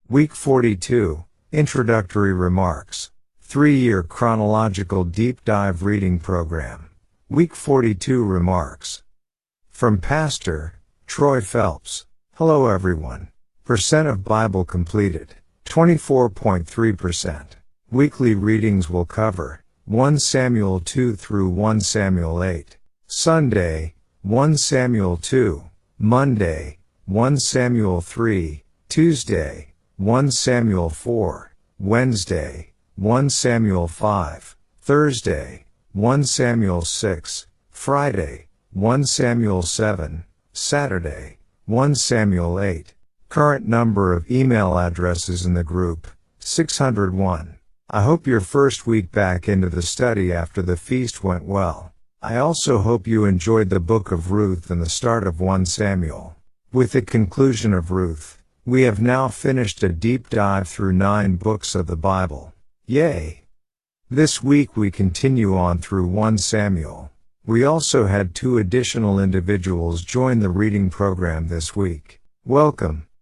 Week 42, Introductory Remarks. 3-year chronological deep dive reading program. Week 42 Remarks. From Pastor Troy Phelps. Hello everyone. Percent of Bible completed, 24.3%. Weekly readings will cover 1 Samuel 2 through 1 Samuel 8. Sunday, 1 Samuel 2. Monday, 1 Samuel 3. Tuesday, 1 Samuel 4. Wednesday, 1 Samuel 5. Thursday, 1 Samuel 6. Friday, 1 Samuel 7. Saturday, 1 Samuel 8. Current number of email addresses in the group, 601. I hope your first week back into the study after the feast went well. I also hope you enjoyed the book of Ruth and the start of 1 Samuel. With the conclusion of Ruth, we have now finished a deep dive through 9 books of the Bible. Yay! This week we continue on through 1 Samuel. We also had 2 additional individuals join the reading program this week. Welcome.